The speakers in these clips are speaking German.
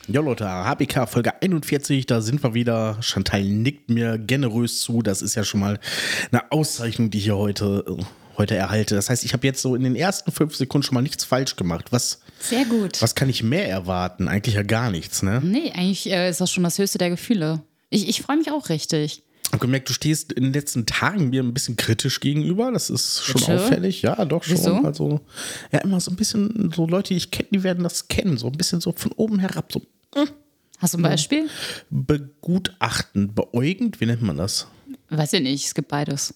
Ja, Leute, HBK Folge 41, da sind wir wieder. Chantal nickt mir generös zu. Das ist ja schon mal eine Auszeichnung, die ich hier heute erhalte. Das heißt, ich habe jetzt so in den ersten 5 Sekunden schon mal nichts falsch gemacht. Sehr gut. Was kann ich mehr erwarten? Eigentlich ja gar nichts, ne? Nee, eigentlich ist das schon das höchste der Gefühle. Ich freue mich auch richtig. Ich habe gemerkt, du stehst in den letzten Tagen mir ein bisschen kritisch gegenüber. Das ist schon Bitte? auffällig. Ja, doch schon. Wieso? Also, ja, immer so ein bisschen, so Leute, die ich kenne, die werden das kennen. So ein bisschen so von oben herab. So Hast du ein Beispiel? begutachtend, beäugend, wie nennt man das? Weiß ich nicht, es gibt beides.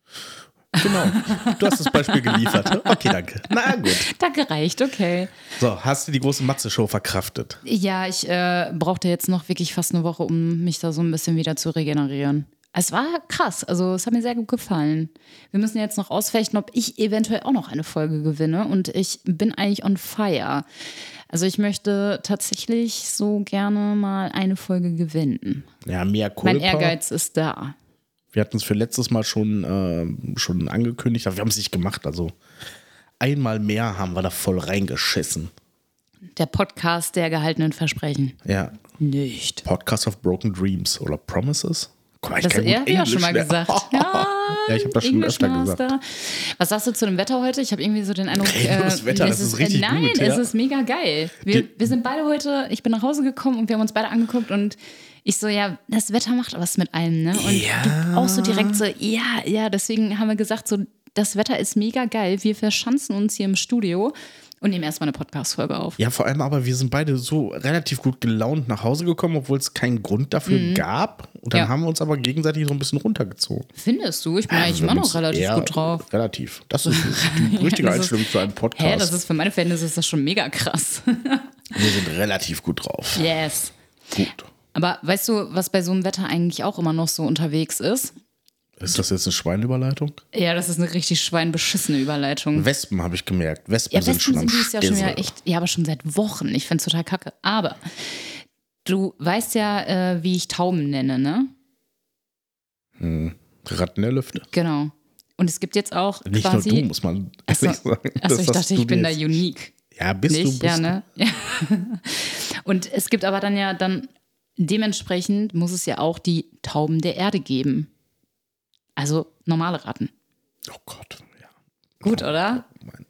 Genau, du hast das Beispiel geliefert. Okay, danke. Na gut. Danke, reicht, okay. So, hast du die große Matze-Show verkraftet? Ja, ich brauchte jetzt noch wirklich fast eine Woche, um mich da so ein bisschen wieder zu regenerieren. Es war krass, also es hat mir sehr gut gefallen. Wir müssen jetzt noch ausfechten, ob ich eventuell auch noch eine Folge gewinne und ich bin eigentlich on fire. Also ich möchte tatsächlich so gerne mal eine Folge gewinnen. Ja, mehr Culpa. Mein Ehrgeiz ist da. Wir hatten es für letztes Mal schon angekündigt, aber wir haben es nicht gemacht. Also einmal mehr haben wir da voll reingeschissen. Der Podcast der gehaltenen Versprechen. Ja. Nicht. Podcast of Broken Dreams oder Promises. Guck mal, ich Das kann gut er ja schon mal Englisch, ne? gesagt. Ja, Ja, ich habe das schon English öfter Master. gesagt. Was sagst du zu dem Wetter heute? Ich habe irgendwie so den Eindruck, Das Wetter, das ist richtig nein, gut. Ja. es ist mega geil. Wir sind beide heute, ich bin nach Hause gekommen und wir haben uns beide angeguckt und ich so, ja, das Wetter macht was mit einem, ne? Und du auch so direkt so, ja, deswegen haben wir gesagt, so, das Wetter ist mega geil. Wir verschanzen uns hier im Studio und nehmen erstmal eine Podcast-Folge auf. Ja, vor allem aber, wir sind beide so relativ gut gelaunt nach Hause gekommen, obwohl es keinen Grund dafür gab. Und dann haben wir uns aber gegenseitig so ein bisschen runtergezogen. Findest du? Ich bin eigentlich immer noch relativ gut drauf. Relativ. Das ist die richtige Das ist- Einstellung für einen Podcast. Hä, das ist für meine Verhältnisse ist das schon mega krass. Wir sind relativ gut drauf. Yes. Gut. Aber weißt du, was bei so einem Wetter eigentlich auch immer noch so unterwegs ist? Ist das jetzt eine Schweinüberleitung? Ja, das ist eine richtig schweinbeschissene Überleitung. Wespen habe ich gemerkt. Wespen Ja, sind Wespen schon am sind dieses Jahr schon Stissel. wieder echt, ja, aber schon seit Wochen. Ich finde es total kacke. Aber du weißt ja, wie ich Tauben nenne, ne? Ratten der Lüfte. Genau. Und es gibt jetzt auch Nicht quasi... nur du, muss man Achso, ehrlich sagen. ich Das hast dachte, du ich bin dir da jetzt- unique. Ja, bist Nicht? du. Ja, ne? Ja. Und es gibt aber dann dementsprechend muss es ja auch die Tauben der Erde geben. Also normale Ratten. Oh Gott, ja. Gut, oder?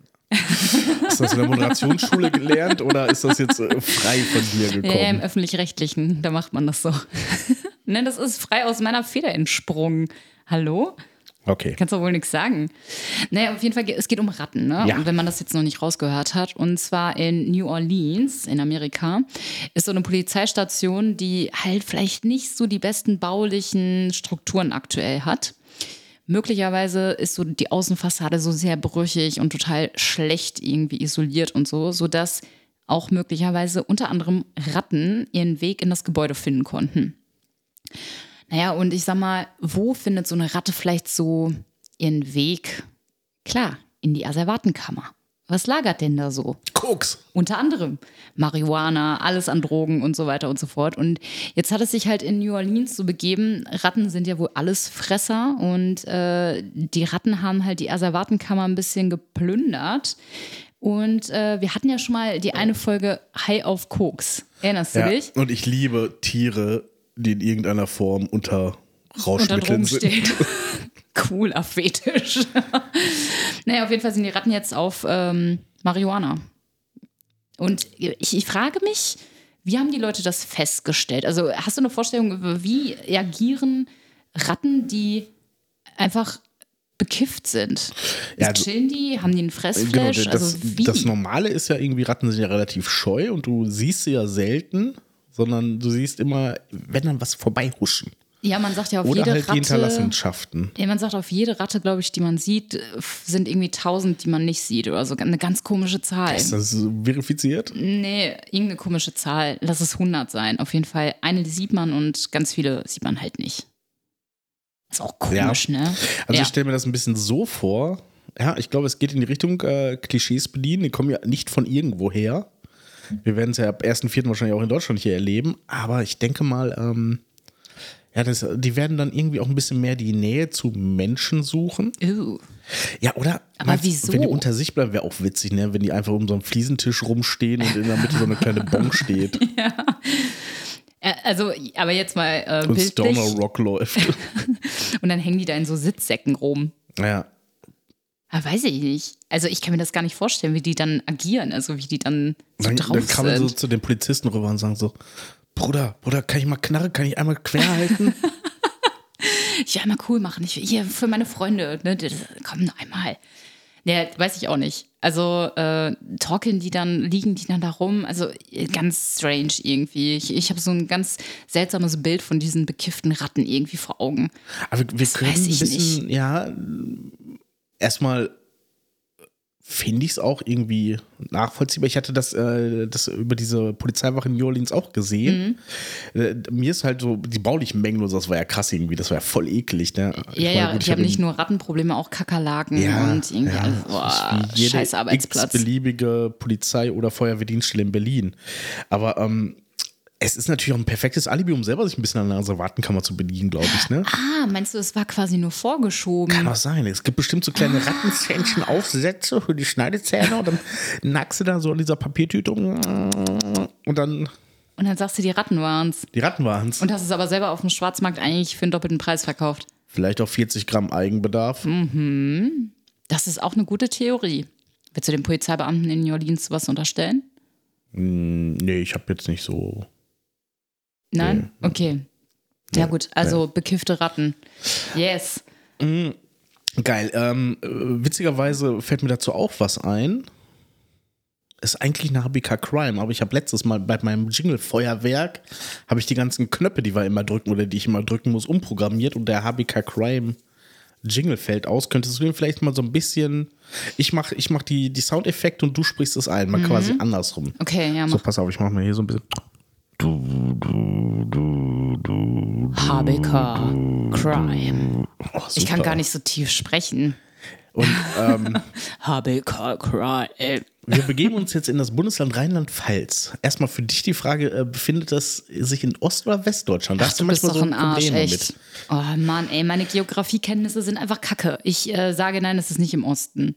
Hast du das in der Moderationsschule gelernt oder ist das jetzt frei von dir gekommen? Ja, im Öffentlich-Rechtlichen, da macht man das so. Ne, das ist frei aus meiner Feder entsprungen. Hallo? Okay. Kannst doch wohl nichts sagen. Naja, auf jeden Fall, es geht um Ratten, ne? Ja. Und wenn man das jetzt noch nicht rausgehört hat. Und zwar in New Orleans in Amerika ist so eine Polizeistation, die halt vielleicht nicht so die besten baulichen Strukturen aktuell hat. Möglicherweise ist so die Außenfassade so sehr brüchig und total schlecht irgendwie isoliert und so, sodass auch möglicherweise unter anderem Ratten ihren Weg in das Gebäude finden konnten. Naja, und ich sag mal, wo findet so eine Ratte vielleicht so ihren Weg? Klar, in die Asservatenkammer. Was lagert denn da so? Koks. Unter anderem Marihuana, alles an Drogen und so weiter und so fort. Und jetzt hat es sich halt in New Orleans so begeben, Ratten sind ja wohl Allesfresser und die Ratten haben halt die Asservatenkammer ein bisschen geplündert. Und wir hatten ja schon mal die eine Folge High auf Koks. Erinnerst du Ja, dich? und ich liebe Tiere, die in irgendeiner Form unter Unter Rauschmitteln Drogen sind. stehen. Cooler Fetisch. Naja, auf jeden Fall sind die Ratten jetzt auf Marihuana. Und ich frage mich, wie haben die Leute das festgestellt? Also hast du eine Vorstellung, wie reagieren Ratten, die einfach bekifft sind? Ja, Chillen die? Haben die einen Genau, Fressflash? Also wie? das Normale ist ja irgendwie, Ratten sind ja relativ scheu und du siehst sie ja selten, sondern du siehst immer, wenn dann was vorbeihuschen. Ja, man sagt ja auf Oder jede halt die Ratte... Hinterlassenschaften. Ja, man sagt, auf jede Ratte, glaube ich, die man sieht, sind irgendwie 1000, die man nicht sieht oder so. Eine ganz komische Zahl. Ist das verifiziert? Nee, irgendeine komische Zahl. Lass es 100 sein. Auf jeden Fall. Eine, die sieht man und ganz viele sieht man halt nicht. Ist auch komisch, ne? Also ja. ich stelle mir das ein bisschen so vor, ja, ich glaube, es geht in die Richtung Klischees bedienen, die kommen ja nicht von irgendwo her. Wir werden es ja ab 1.4. wahrscheinlich auch in Deutschland hier erleben, aber ich denke mal, ja, die werden dann irgendwie auch ein bisschen mehr die Nähe zu Menschen suchen. Ja, oder? Aber wieso? Wenn die unter sich bleiben, wäre auch witzig, ne? Wenn die einfach um so einen Fliesentisch rumstehen und in der Mitte so eine kleine Bon steht. Ja. Also, aber jetzt mal Und bildlich. Stoner Rock läuft. Und dann hängen die da in so Sitzsäcken rum. Ja. Aber weiß ich nicht. Also ich kann mir das gar nicht vorstellen, wie die dann agieren, also wie die dann so drauf Dann kann man so sind. zu den Polizisten rüber und sagen so, Bruder, kann ich mal Knarre, kann ich einmal quer halten? Ich will einmal cool machen. Ich will hier für meine Freunde. Ne? Komm, noch einmal. Ja, weiß ich auch nicht. Also liegen die dann da rum. Also ganz strange irgendwie. Ich habe so ein ganz seltsames Bild von diesen bekifften Ratten irgendwie vor Augen. Aber wir können weiß ein ich bisschen, ja, erstmal finde ich es auch irgendwie nachvollziehbar. Ich hatte das über diese Polizeiwache in New Orleans auch gesehen. Mir ist halt so, die baulichen Mängel und so, das war ja krass irgendwie, das war ja voll eklig. Ne? Ja, die haben nicht nur Rattenprobleme, auch Kakerlaken und irgendwie alles. Boah, scheiß Arbeitsplatz. Beliebige Polizei- oder Feuerwehrdienststelle in Berlin. Aber es ist natürlich auch ein perfektes Alibi, um selber sich ein bisschen an der Asservatenkammer zu bedienen, glaube ich. Ne? Ah, meinst du, es war quasi nur vorgeschoben? Kann auch sein. Es gibt bestimmt so kleine Rattenzähnchen-Aufsätze für die Schneidezähne und dann nackst du da so in dieser Papiertüte und dann. Und dann sagst du, die Ratten waren's. Die Ratten waren's. Und hast es aber selber auf dem Schwarzmarkt eigentlich für einen doppelten Preis verkauft. Vielleicht auch 40 Gramm Eigenbedarf. Das ist auch eine gute Theorie. Willst du den Polizeibeamten in New Orleans was unterstellen? Nee, ich habe jetzt nicht so. Nein? Nee. Okay. Ja gut, also bekiffte Ratten. Yes. Geil. Witzigerweise fällt mir dazu auch was ein. Ist eigentlich eine HBK Crime, aber ich habe letztes Mal bei meinem Jingle-Feuerwerk habe ich die ganzen Knöpfe, die wir immer drücken oder die ich immer drücken muss, umprogrammiert und der HBK Crime Jingle fällt aus. Könntest du den vielleicht mal so ein bisschen, ich mach die Soundeffekte und du sprichst es ein, mal quasi andersrum. Okay, ja, So, mach. pass auf, ich mach mal hier so ein bisschen. HBK Crime. Oh, Ich kann gar nicht so tief sprechen. Und HBK Crime. wir begeben uns jetzt in das Bundesland Rheinland-Pfalz. Erstmal für dich die Frage, befindet das sich in Ost- oder Westdeutschland? Da Ach, hast du du bist manchmal doch so ein Arsch, Probleme echt. mit. Oh Mann, ey, meine Geografiekenntnisse sind einfach kacke. Ich sage nein, es ist nicht im Osten.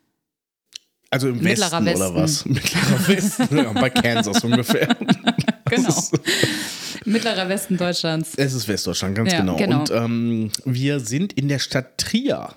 Also im Mittlerer Westen oder was? Mittlerer Westen, ja, bei Kansas ungefähr. Genau. Mittlerer Westen Deutschlands. Es ist Westdeutschland, ganz Ja, genau. Und wir sind in der Stadt Trier.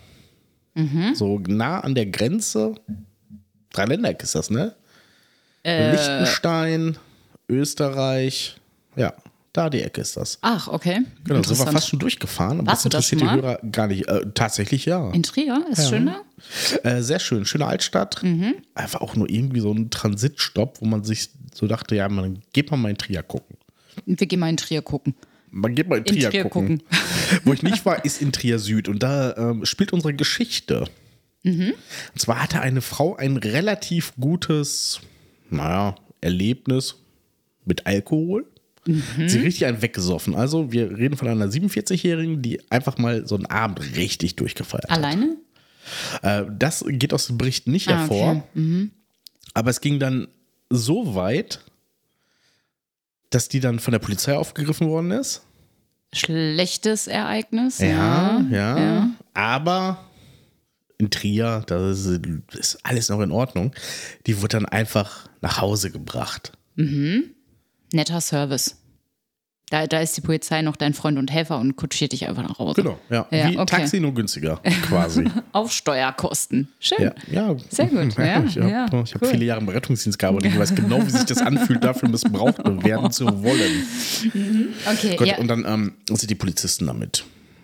So nah an der Grenze. Dreiländereck ist das, ne? Liechtenstein, Österreich. Ja, da die Ecke ist das. Ach, okay. Genau, sind wir Interessant. fast schon durchgefahren. Aber Warst das du das interessiert schon die Hörer gar nicht. Tatsächlich ja. In Trier? Ist schön da? Sehr schön. Schöne Altstadt. Einfach auch nur irgendwie so ein Transitstopp, wo man sich so dachte, ja, man geht mal in Trier gucken. Wir gehen mal in Trier gucken. Man geht mal in Trier gucken. Wo ich nicht war, ist in Trier Süd. Und da spielt unsere Geschichte. Und zwar hatte eine Frau ein relativ gutes, Erlebnis mit Alkohol. Sie richtig einen weggesoffen. Also wir reden von einer 47-Jährigen, die einfach mal so einen Abend richtig durchgefeiert Alleine? hat. Das geht aus dem Bericht nicht hervor. Okay. Aber es ging dann so weit, dass die dann von der Polizei aufgegriffen worden ist. Schlechtes Ereignis. Ja. Aber in Trier, da ist alles noch in Ordnung. Die wurde dann einfach nach Hause gebracht. Netter Service. Da ist die Polizei noch dein Freund und Helfer und kutschiert dich einfach nach Hause. Genau, ja. Ja, Wie okay. Taxi, nur günstiger, quasi. Auf Steuerkosten. Schön. Ja. Sehr gut, ja, Ich habe cool. viele Jahre im Rettungsdienst gearbeitet. Ich weiß genau, wie sich das anfühlt, dafür missbraucht werden zu wollen. Okay, Gut, ja. und dann sind die Polizisten damit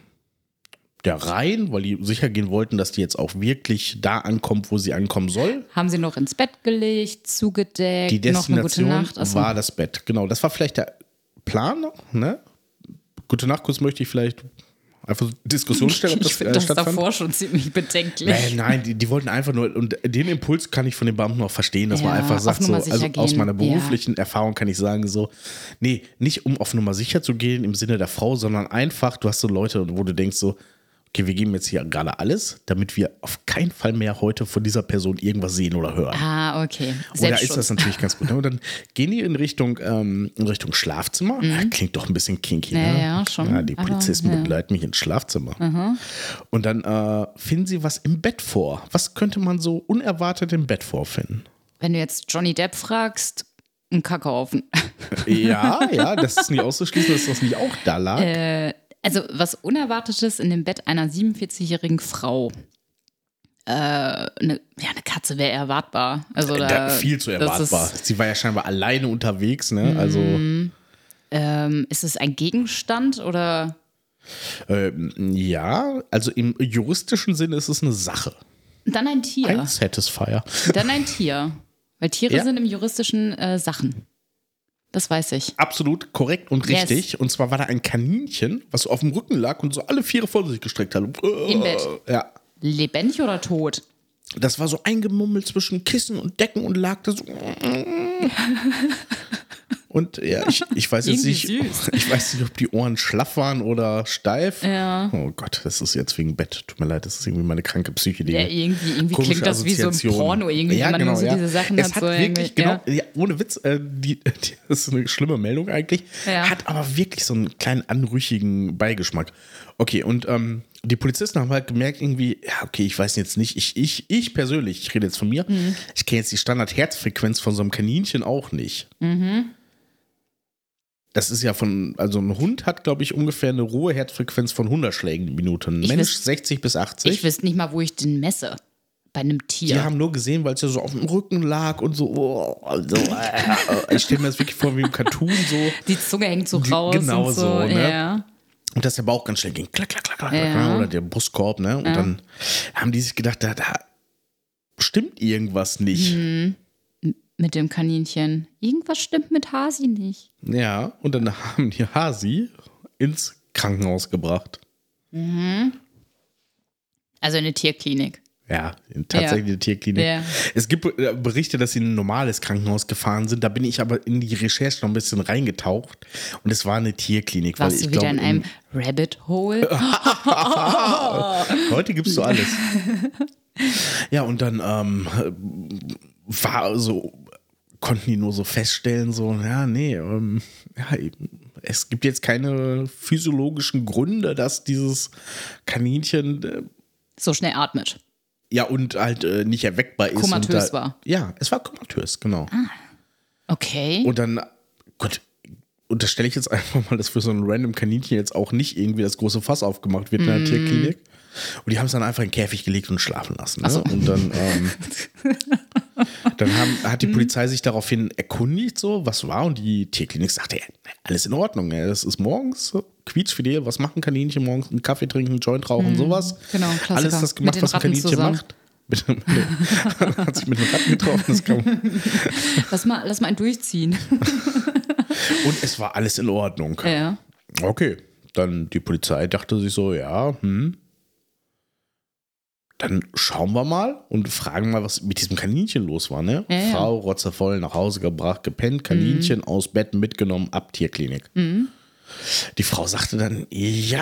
der rein, weil die sicher gehen wollten, dass die jetzt auch wirklich da ankommt, wo sie ankommen soll. Haben sie noch ins Bett gelegt, zugedeckt, Die Destination noch eine gute Nacht? war das Bett. Genau, das war vielleicht der Plan, ne? Gute Nacht, kurz möchte ich vielleicht einfach Diskussion stellen, ob das Ich finde das stattfand. davor schon ziemlich bedenklich. Nein, die wollten einfach nur, und den Impuls kann ich von den Beamten auch verstehen, dass man Ja, einfach auf sagt, so, Nummer sicher also aus gehen. meiner beruflichen Erfahrung kann ich sagen, so, nee, nicht um auf Nummer sicher zu gehen im Sinne der Frau, sondern einfach, du hast so Leute, wo du denkst so, okay, wir geben jetzt hier gerade alles, damit wir auf keinen Fall mehr heute von dieser Person irgendwas sehen oder hören. Ah, okay. Und da ist das natürlich ganz gut. Ne? Und dann gehen die in Richtung Schlafzimmer. Klingt doch ein bisschen kinky, ne? Ja, schon. Ja, die Polizisten begleiten mich ins Schlafzimmer. Und dann finden sie was im Bett vor. Was könnte man so unerwartet im Bett vorfinden? Wenn du jetzt Johnny Depp fragst, ein Kackhaufen. Ja, das ist nicht auszuschließen, dass das nicht auch da lag. Also was Unerwartetes in dem Bett einer 47-jährigen Frau. Eine Katze wäre erwartbar. Also Viel zu erwartbar. Sie war ja scheinbar alleine unterwegs, ne? Also ist es ein Gegenstand oder? Ja, also im juristischen Sinne ist es eine Sache. Dann ein Tier. Ein Satisfier. Dann ein Tier. Weil Tiere sind im juristischen Sachen. Das weiß ich. Absolut korrekt und richtig. Yes. Und zwar war da ein Kaninchen, was auf dem Rücken lag und so alle Viere vor sich gestreckt hat. Im Bett? Ja. Lebendig oder tot? Das war so eingemummelt zwischen Kissen und Decken und lag da so. Und ja, ich weiß jetzt nicht, ich weiß nicht, ob die Ohren schlaff waren oder steif. Ja. Oh Gott, das ist jetzt wegen Bett. Tut mir leid, das ist irgendwie meine kranke Psyche. Ja, irgendwie klingt das wie so ein Porno, irgendwie, wenn man nur so diese Sachen es hat. Hat wirklich, ohne Witz, das ist eine schlimme Meldung eigentlich, hat aber wirklich so einen kleinen anrüchigen Beigeschmack. Okay, und die Polizisten haben halt gemerkt irgendwie, ja, okay, ich weiß jetzt nicht, ich persönlich, ich rede jetzt von mir, ich kenne jetzt die Standard-Herzfrequenz von so einem Kaninchen auch nicht. Das ist ja also ein Hund hat, glaube ich, ungefähr eine rohe Herzfrequenz von 100 Schlägen die Minute. Ein Mensch 60 bis 80. Ich wüsste nicht mal, wo ich den messe. Bei einem Tier. Die haben nur gesehen, weil es ja so auf dem Rücken lag und so. Ich stelle mir das wirklich vor wie im Cartoon so. Die Zunge hängt so raus. Genau und so, ne? Ja. Und dass der Bauch ganz schnell ging. Klack, klack, klack, klack, klack, oder der Brustkorb, ne? Und dann haben die sich gedacht, da stimmt irgendwas nicht. Mit dem Kaninchen. Irgendwas stimmt mit Hasi nicht. Ja, und dann haben die Hasi ins Krankenhaus gebracht. Also in eine Tierklinik. Ja, tatsächlich eine Tierklinik. Ja. Es gibt Berichte, dass sie in ein normales Krankenhaus gefahren sind. Da bin ich aber in die Recherche noch ein bisschen reingetaucht. Und es war eine Tierklinik. Warst du wieder in einem Rabbit Hole? Heute gibst du alles. Ja, und dann konnten die nur so feststellen, es gibt jetzt keine physiologischen Gründe, dass dieses Kaninchen so schnell atmet. Ja, und halt nicht erweckbar ist. Komatös war. Ja, es war komatös, genau. Okay. Und dann, Gott, unterstelle ich jetzt einfach mal, dass für so ein random Kaninchen jetzt auch nicht irgendwie das große Fass aufgemacht wird in der Tierklinik. Und die haben es dann einfach in den Käfig gelegt und schlafen lassen. Ne? So. Und dann, hat die Polizei sich daraufhin erkundigt, so, was war. Und die Tierklinik sagte, alles in Ordnung. Das ist morgens quietschfidel. Was machen Kaninchen morgens? Einen Kaffee trinken, einen Joint rauchen, sowas. Genau, Klassiker. Alles das gemacht, was ein Kaninchen macht. Hat sich mit einem Ratten getroffen. Das kam. Lass mal einen durchziehen. Und es war alles in Ordnung. Ja. Okay, dann die Polizei dachte sich so, dann schauen wir mal und fragen mal, was mit diesem Kaninchen los war, ne? Ja. Frau rotzevoll nach Hause gebracht, gepennt, Kaninchen aus Bett mitgenommen, ab Tierklinik. Die Frau sagte dann, ich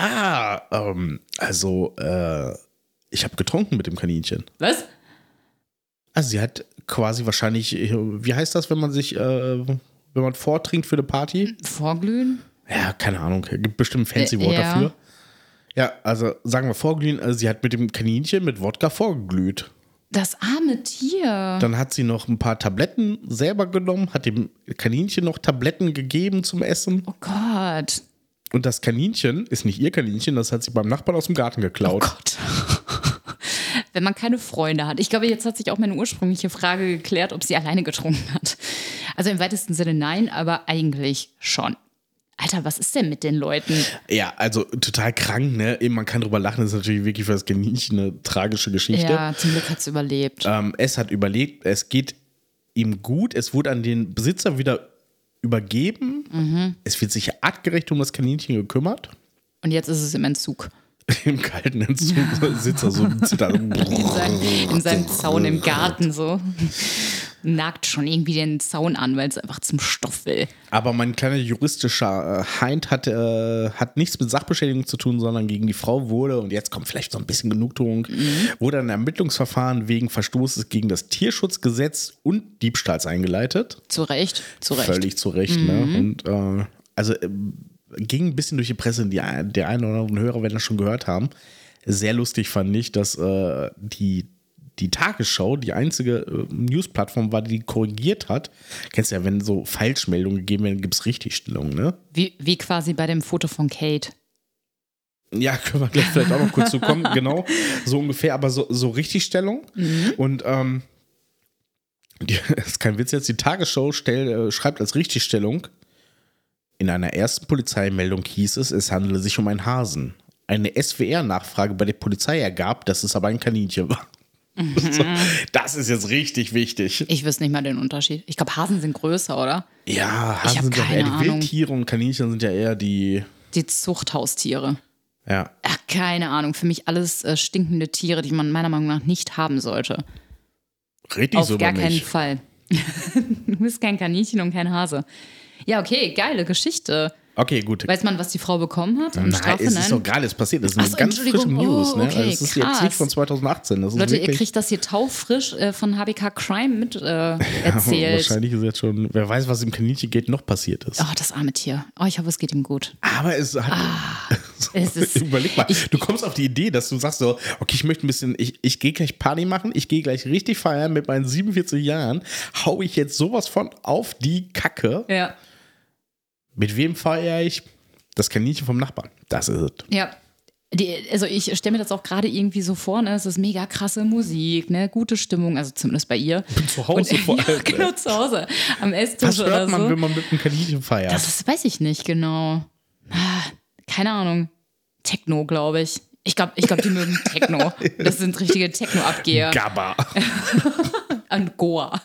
habe getrunken mit dem Kaninchen. Was? Also sie hat quasi wahrscheinlich, wie heißt das, wenn man vortrinkt für eine Party? Vorglühen? Ja, keine Ahnung, gibt bestimmt ein fancy Wort dafür. Ja, also sagen wir vorglühen, also sie hat mit dem Kaninchen mit Wodka vorgeglüht. Das arme Tier. Dann hat sie noch ein paar Tabletten selber genommen, hat dem Kaninchen noch Tabletten gegeben zum Essen. Oh Gott. Und das Kaninchen ist nicht ihr Kaninchen, das hat sie beim Nachbarn aus dem Garten geklaut. Oh Gott. Wenn man keine Freunde hat. Ich glaube, jetzt hat sich auch meine ursprüngliche Frage geklärt, ob sie alleine getrunken hat. Also im weitesten Sinne nein, aber eigentlich schon. Alter, was ist denn mit den Leuten? Ja, also total krank, ne? Man kann drüber lachen, das ist natürlich wirklich für das Kaninchen eine tragische Geschichte. Ja, zum Glück hat es überlebt. Es hat überlebt, es geht ihm gut, es wurde an den Besitzer wieder übergeben. Es wird sich artgerecht um das Kaninchen gekümmert. Und jetzt ist es im Entzug. Im kalten Entzug sitzt er so in seinem Zaun im Garten so. nagt schon irgendwie den Zaun an, weil es einfach zum Stoff will. Aber mein kleiner juristischer Hind hat nichts mit Sachbeschädigung zu tun, sondern gegen die Frau wurde, und jetzt kommt vielleicht so ein bisschen Genugtuung, wurde ein Ermittlungsverfahren wegen Verstoßes gegen das Tierschutzgesetz und Diebstahls eingeleitet. Zu Recht. Völlig zu Recht, ne? Und ging ein bisschen durch die Presse, der eine oder andere Hörer werden das schon gehört haben. Sehr lustig fand ich, dass die Tagesschau die einzige News-Plattform war, die korrigiert hat. Kennst du ja, wenn so Falschmeldungen gegeben werden, gibt es Richtigstellungen, ne? Wie quasi bei dem Foto von Kate. Ja, können wir gleich vielleicht auch noch kurz zu kommen, genau. So ungefähr, aber so Richtigstellung. Und ist kein Witz jetzt, die Tagesschau schreibt als Richtigstellung: In einer ersten Polizeimeldung hieß es handele sich um einen Hasen. Eine SWR-Nachfrage bei der Polizei ergab, dass es aber ein Kaninchen war. Das ist jetzt richtig wichtig. Ich wüsste nicht mal den Unterschied. Ich glaube, Hasen sind größer, oder? Ja, Hasen sind ja eher die Wildtiere und Kaninchen sind ja eher die Zuchthaustiere. Ja. Ach, keine Ahnung. Für mich alles stinkende Tiere, die man meiner Meinung nach nicht haben sollte. Richtig so. Auf gar keinen Fall. Du bist kein Kaninchen und kein Hase. Ja, okay, geile Geschichte. Okay, gut. Weiß man, was die Frau bekommen hat? Nein, es ist doch gerade es passiert. Das ist eine ganz frische News. Ne? Okay, das ist jetzt nicht von 2018. Das ist Leute, wirklich, ihr kriegt das hier taufrisch von HBK Crime mit erzählt. Wahrscheinlich ist jetzt schon, wer weiß, was im Kaninchen geht, noch passiert ist. Oh, das arme Tier. Oh, ich hoffe, es geht ihm gut. Aber es hat... Überleg mal, du kommst auf die Idee, dass du sagst so, okay, ich möchte ein bisschen, ich gehe gleich Party machen, ich gehe gleich richtig feiern mit meinen 47 Jahren, hau ich jetzt sowas von auf die Kacke. Ja. Mit wem feiere ich? Das Kaninchen vom Nachbarn. Das ist es. Ja. Also ich stelle mir das auch gerade irgendwie so vor, ne? Es ist mega krasse Musik, ne? Gute Stimmung, also zumindest bei ihr. Zu Hause vor allem. Ja, genau, zu Hause. Am Esstisch Was hört man, oder so. wenn man mit einem Kaninchen feiert? Das weiß ich nicht genau. Keine Ahnung. Techno, glaube ich. Ich glaube, die mögen Techno. Das sind richtige Techno-Abgeher. Gabba. Und Goa.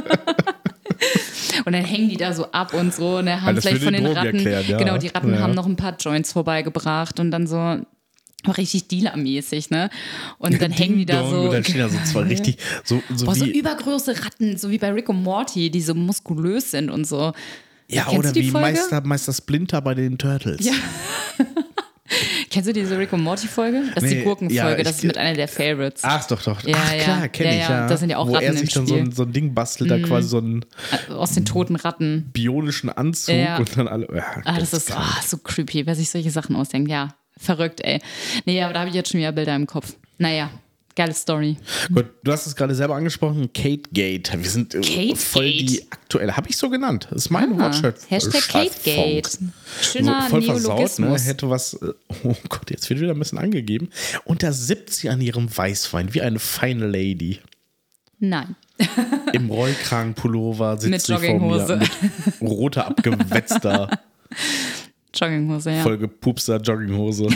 Und dann hängen die da so ab und so. Und haben vielleicht von den Ratten. Ja. Genau, die Ratten haben noch ein paar Joints vorbeigebracht und dann so richtig Dealer-mäßig, ne? Und dann hängen die da so. Und dann stehen da so zwei richtig. So übergroße Ratten, so wie bei Rick und Morty, die so muskulös sind und so. Ja, Kennst oder du die wie Folge? Meister Splinter bei den Turtles. Ja. Kennst du diese Rick und Morty Folge? Das ist die Gurkenfolge, das ist mit einer der Favorites. Ach doch. Ja, Ach klar, kenne ich ja. Da sind ja auch Wo Ratten er sich dann so ein Ding bastelt, da quasi so einen aus den toten Ratten. Bionischen Anzug und dann alle. Ja, das ist so creepy, wer sich solche Sachen ausdenkt. Ja, verrückt, ey. Nee, aber da habe ich jetzt schon wieder Bilder im Kopf. Naja. Geile Story. Gut, du hast es gerade selber angesprochen, Kate Gate. Wir sind voll die aktuelle, habe ich so genannt. Das ist mein Wortschatz. Hashtag Kate Gate. Schöner so voll Neologismus. Versaut, ne? Hätte was, oh Gott, jetzt wird wieder ein bisschen angegeben. Unter 70 an ihrem Weißwein, wie eine feine Lady. Nein. Im Rollkragenpullover sitzt mit sie vor mir. Mit roter, abgewetzter Jogginghose, ja. Vollgepupster Jogginghose.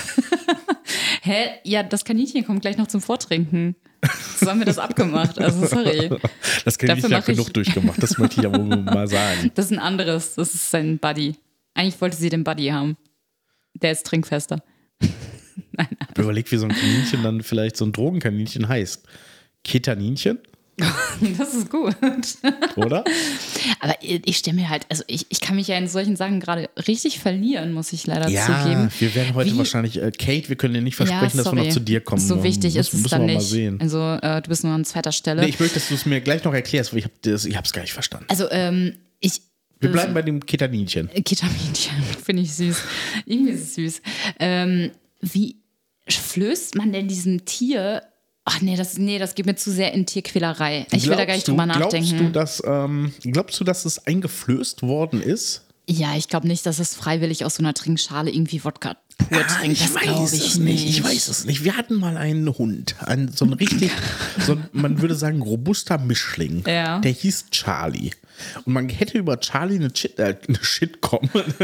Hä? Ja, das Kaninchen kommt gleich noch zum Vortrinken. So haben wir das abgemacht. Also, sorry. Das Kaninchen hat genug durchgemacht, das möchte ich ja wohl mal sagen. Das ist ein anderes. Das ist sein Buddy. Eigentlich wollte sie den Buddy haben. Der ist trinkfester. Nein. Überlegt, wie so ein Kaninchen dann vielleicht so ein Drogenkaninchen heißt. Ketaninchen? Das ist gut. Oder? Aber ich stelle mir halt, also ich kann mich ja in solchen Sachen gerade richtig verlieren, muss ich leider zugeben. Ja, wir werden heute wahrscheinlich, Kate, wir können dir nicht versprechen, dass wir noch zu dir kommen. So wichtig ist es dann nicht. Mal sehen. Also du bist nur an zweiter Stelle. Nee, ich möchte, dass du es mir gleich noch erklärst, weil ich habe es gar nicht verstanden. Also wir bleiben bei dem Ketaninchen. Ketaninchen, finde ich süß. Irgendwie ist es süß. Wie flößt man denn diesem Tier... Ach nee, das geht mir zu sehr in Tierquälerei. Ich will da gar nicht drüber nachdenken. Glaubst du, dass es eingeflößt worden ist? Ja, ich glaube nicht, dass es freiwillig aus so einer Trinkschale irgendwie Wodka pur trinkt. Ich weiß es nicht. Ich weiß es nicht. Wir hatten mal einen Hund, so ein richtig, man würde sagen, robuster Mischling. Ja. Der hieß Charlie. Und man hätte über Charlie eine Sitcom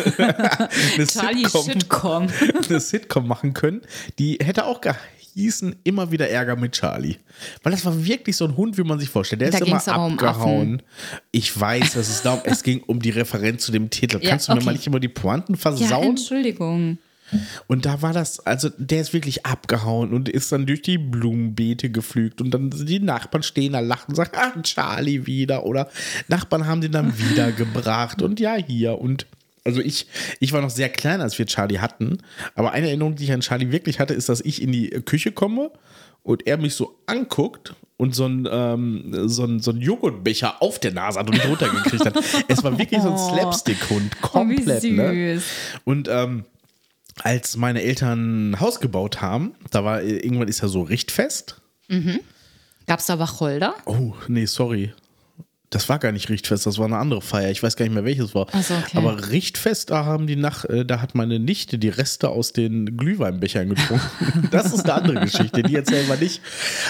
machen können. Die hätte auch hießen immer wieder Ärger mit Charlie. Weil das war wirklich so ein Hund, wie man sich vorstellt. Der ist immer abgehauen. Ich weiß, es ging um die Referenz zu dem Titel. Kannst du mir mal nicht immer die Pointen versauen? Ja, Entschuldigung. Und da war das, also der ist wirklich abgehauen und ist dann durch die Blumenbeete geflügt und dann die Nachbarn stehen da, lachen und sagen, ah, Charlie wieder, oder Nachbarn haben den dann wiedergebracht und ja, hier. Und also ich war noch sehr klein, als wir Charlie hatten, aber eine Erinnerung, die ich an Charlie wirklich hatte, ist, dass ich in die Küche komme und er mich so anguckt und so ein Joghurtbecher auf der Nase hat und nicht runtergekriegt hat. Es war wirklich so ein Slapstick-Hund, komplett. wie süß. Ne? Und als meine Eltern ein Haus gebaut haben, da war irgendwann ist ja so Richtfest. Gab es da Wacholder? Oh, nee, sorry. Das war gar nicht Richtfest, das war eine andere Feier. Ich weiß gar nicht mehr, welches war. Ach so, okay. Aber Richtfest, da hat meine Nichte die Reste aus den Glühweinbechern getrunken. Das ist eine andere Geschichte, die erzählen wir nicht.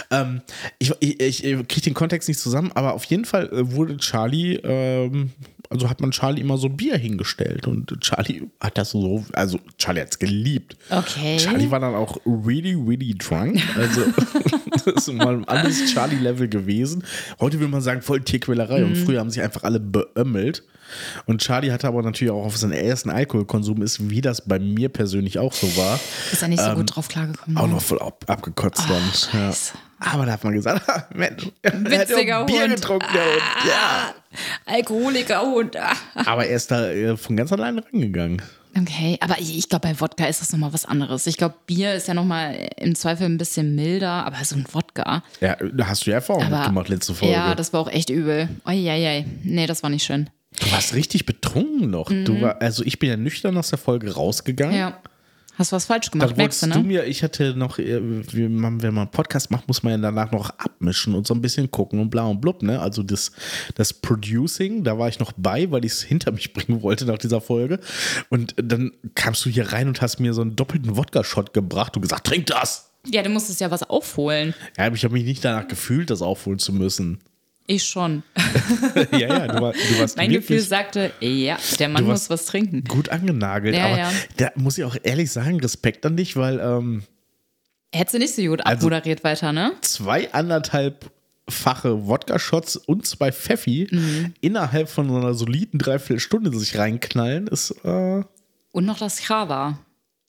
Ich kriege den Kontext nicht zusammen, aber auf jeden Fall wurde Charlie, hat man Charlie immer so Bier hingestellt und Charlie hat das so, also Charlie hat es geliebt. Okay. Charlie war dann auch really, really drunk. Also das ist mal ein anderes Charlie-Level gewesen. Heute würde man sagen, voll Tierquälerei. Und früher haben sich einfach alle beömmelt. Und Charlie hatte aber natürlich auch auf seinen ersten Alkoholkonsum ist, wie das bei mir persönlich auch so war. Ist er nicht so gut drauf klargekommen? Auch noch voll abgekotzt dann. Ja. Aber da hat man gesagt, Mensch, er hat ja auch Bier Hund. getrunken, der Hund. Ja. Alkoholiker Hund. Aber er ist da von ganz alleine rangegangen. Okay, aber ich glaube, bei Wodka ist das nochmal was anderes. Ich glaube, Bier ist ja nochmal im Zweifel ein bisschen milder, aber so ein Wodka. Ja, da hast du ja Erfahrung mitgemacht letzte Folge. Ja, das war auch echt übel. Eieiei. Nee, das war nicht schön. Du warst richtig betrunken noch. Also ich bin ja nüchtern aus der Folge rausgegangen. Ja. Hast was falsch gemacht, Da merkst wolltest du, du ne? mir, ich hatte noch, wenn man einen Podcast macht, muss man ja danach noch abmischen und so ein bisschen gucken und bla und blub, ne? Also das Producing, da war ich noch bei, weil ich es hinter mich bringen wollte nach dieser Folge. Und dann kamst du hier rein und hast mir so einen doppelten Wodka-Shot gebracht und gesagt, trink das! Ja, du musstest ja was aufholen. Ja, aber ich habe mich nicht danach gefühlt, das aufholen zu müssen. Ich schon. Ja, du warst Mein wirklich Gefühl sagte, ja, der Mann muss was trinken. gut angenagelt. Ja, aber ja. da muss ich auch ehrlich sagen, Respekt an dich, weil Hättest du nicht so gut abmoderiert weiter, ne? 2 1,5-fache Wodka-Shots und 2 Pfeffi innerhalb von so einer soliden Dreiviertelstunde sich reinknallen, ist Und noch das Chava.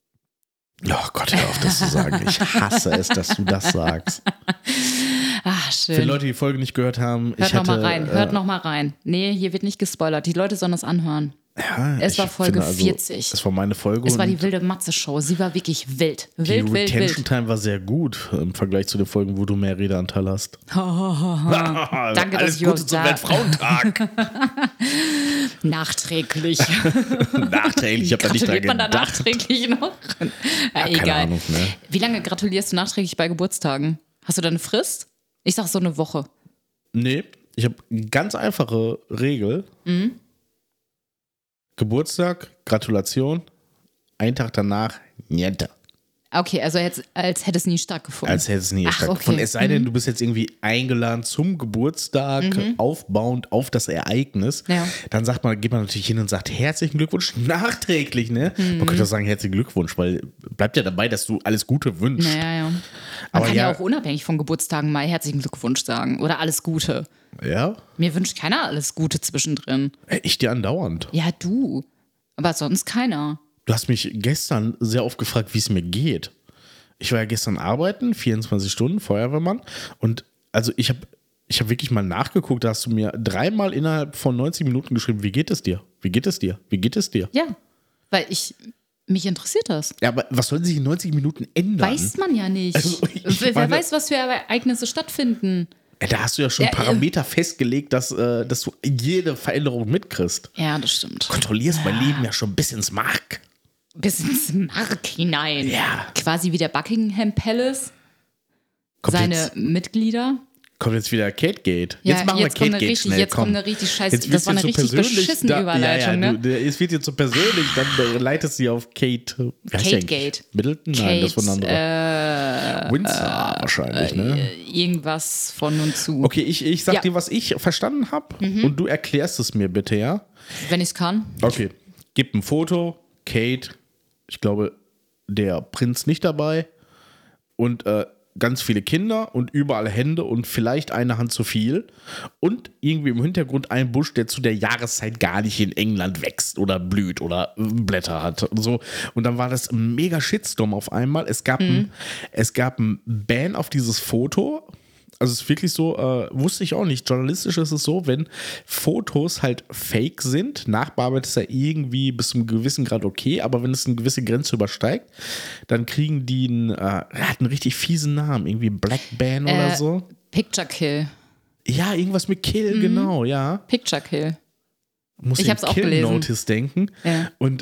oh Gott, hör auf, das zu sagen. Ich hasse es, dass du das sagst. Ah, schön. Für Leute, die die Folge nicht gehört haben, Hört noch mal rein. Nee, hier wird nicht gespoilert. Die Leute sollen das anhören. Ja, Es war Folge 40. Es war meine Folge. Es war die wilde Matze-Show. Sie war wirklich wild. Die Wild, wild, Retention wild. Time war sehr gut im Vergleich zu den Folgen, wo du mehr Redeanteil hast. Danke, dass Alles ich Gute auch zum da- Weltfrauentag. Nachträglich. Nachträglich, ich habe da nicht dran Gratuliert man da gedacht. nachträglich noch? Ja, Keine egal. Ahnung, ne? Wie lange gratulierst du nachträglich bei Geburtstagen? Hast du da eine Frist? Ich sag so eine Woche. Nee, ich habe eine ganz einfache Regel. Geburtstag, Gratulation, einen Tag danach, niente. Okay, also als hätte es nie stattgefunden. Als hätte es nie Ach, stattgefunden. okay. Es sei denn, du bist jetzt irgendwie eingeladen zum Geburtstag, aufbauend auf das Ereignis. Ja. Dann geht man natürlich hin und sagt, herzlichen Glückwunsch, nachträglich, ne? Man könnte auch sagen, herzlichen Glückwunsch, weil bleibt ja dabei, dass du alles Gute wünschst. Ja. Man Aber kann ja ja- auch unabhängig von Geburtstagen mal herzlichen Glückwunsch sagen oder alles Gute. Ja? Mir wünscht keiner alles Gute zwischendrin. Ich dir andauernd. Ja, du. Aber sonst keiner. Du hast mich gestern sehr oft gefragt, wie es mir geht. Ich war ja gestern arbeiten, 24 Stunden, Feuerwehrmann. Und also ich habe wirklich mal nachgeguckt, da hast du mir 3-mal innerhalb von 90 Minuten geschrieben, wie geht es dir? Wie geht es dir? Wie geht es dir? Ja, weil mich interessiert das. Ja, aber was soll sich in 90 Minuten ändern? Weiß man ja nicht. Also, Wer meine- weiß, was für Ereignisse stattfinden. Ja, da hast du ja schon Ja, Parameter festgelegt, dass du jede Veränderung mitkriegst. Ja, das stimmt. Kontrollierst mein Leben ja schon bis ins Mark. Bis ins Mark hinein. Ja. Quasi wie der Buckingham Palace. Kommt Seine jetzt, Mitglieder. kommt jetzt wieder Kate Gate. Ja, Jetzt machen wir jetzt kommt Kate eine Gate richtig- schnell. jetzt kommt komm. eine richtig scheiß- Jetzt das war wird's eine dir so richtig persönlich, beschissene Überleitung, ja, ne? Es wird dir so persönlich, dann leitest du sie auf Kate. Wie heißt die Kate eigentlich? Gate. Middleton? Nein, das von andere. Windsor wahrscheinlich, ne? Irgendwas von und zu. Okay, ich sag Ja. dir, was ich verstanden habe und du erklärst es mir bitte, ja? Wenn ich es kann. Okay, gib ein Foto, Kate, ich glaube, der Prinz nicht dabei und ganz viele Kinder und überall Hände und vielleicht eine Hand zu viel und irgendwie im Hintergrund ein Busch, der zu der Jahreszeit gar nicht in England wächst oder blüht oder Blätter hat und so. Und dann war das ein mega Shitstorm auf einmal. Es gab ein Ban auf dieses Foto. Also es ist wirklich so, wusste ich auch nicht, journalistisch ist es so, wenn Fotos halt fake sind, nachbearbeitet ist ja irgendwie bis zu einem gewissen Grad okay, aber wenn es eine gewisse Grenze übersteigt, dann kriegen die hat einen richtig fiesen Namen, irgendwie Black Ban oder so. Picture Kill. Ja, irgendwas mit Kill, genau, ja. Picture Kill. Muss ich hab's auch gelesen. Notice denken. Ja. Und